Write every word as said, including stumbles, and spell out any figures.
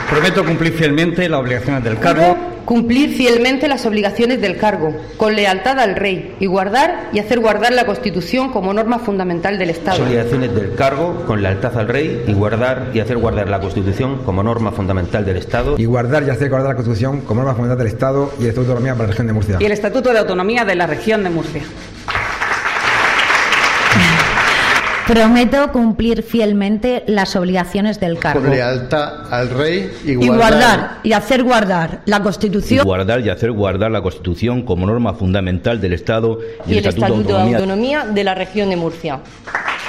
Prometo cumplir fielmente las obligaciones del cargo. Juro cumplir fielmente las obligaciones del cargo, con lealtad al Rey, y guardar y hacer guardar la Constitución como norma fundamental del Estado. Las obligaciones del cargo, con lealtad al Rey, y guardar y hacer guardar la Constitución como norma fundamental del Estado. Y guardar y hacer guardar la Constitución como norma fundamental del Estado y el Estatuto de Autonomía para la Región de Murcia. Y el Estatuto de Autonomía de la Región de Murcia. Prometo cumplir fielmente las obligaciones del cargo. Con lealtad al Rey y guardar, y guardar y hacer guardar la Constitución. Y guardar y hacer guardar la Constitución como norma fundamental del Estado y, y el, el Estatuto, Estatuto de Autonomía. de Autonomía de la Región de Murcia.